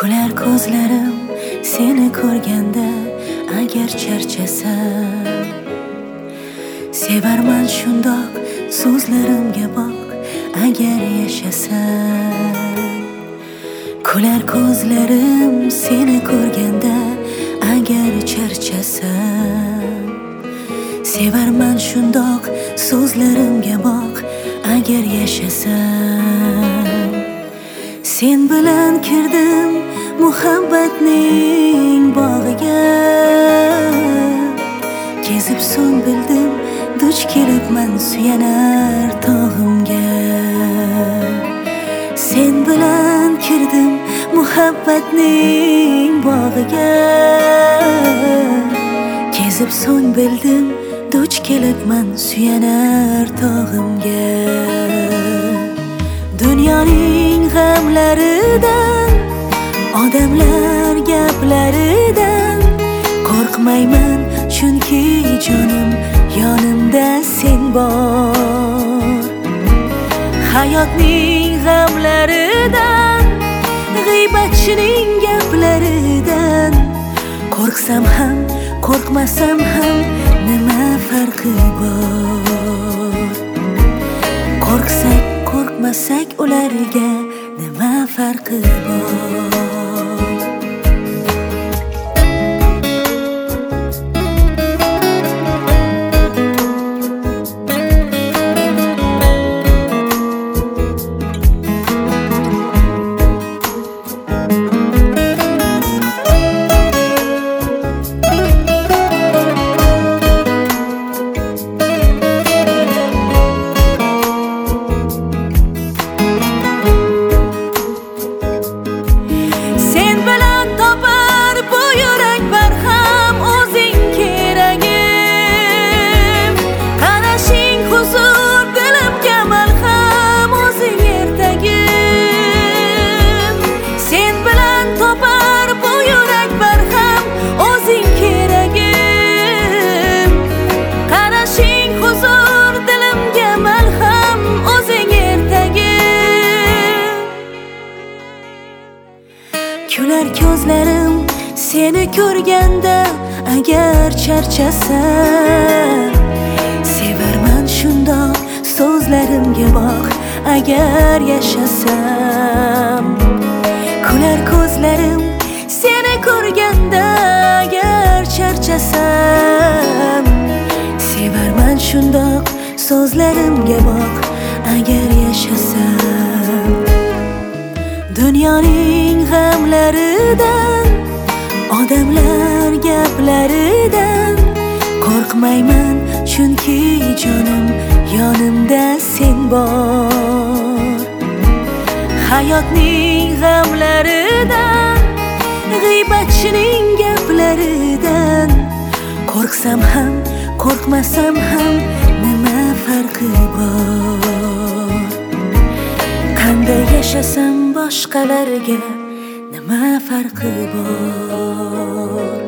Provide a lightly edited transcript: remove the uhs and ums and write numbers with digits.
Kular ko'zlarim seni ko'rganda agar charchasam, sevarman shundoq so'zlarimga boq agar yashasam. Kular ko'zlarim seni ko'rganda agar charchasam, sevarman shundoq so'zlarimga boq agar yashasam. Sen bilan kirdim muhabbatning bog'iga, kezib so'ng bildim duch kelibman suyanar tog'imga. Sen bilan kirdim muhabbatning bog'iga, kezib so'ng bildim duch kelibman suyanar tog'imga. Dunyoning g'amlaridan, odamlar gaplaridan qo'rqmayman, chunki jonim yonimda sen bor. Hayotning g'amlaridan, g'iybatchining gaplaridan qo'rqsam ham qo'rqmasam ham nima farqi bor? Qo'rqsak qo'rqmasak ularga nima farqi bor? Kular ko'zlarim seni ko'rganda agar charchasam, sevarman shundoq so'zlarimga boq agar yashasam. Kular ko'zlarim seni ko'rganda agar charchasam, sevarman shundoq so'zlarimga boq agar yashasam. Dunyoning g'amlaridan, odamlar gaplaridan qo'rqmayman, chunki jonim yonimda sen bor. Hayotning g'amlaridan, g'iybatchining gaplaridan qo'rqsam ham qo'rqmasam ham nima farqi bor? Qanday yashasam boshqalarga nima farqi bor?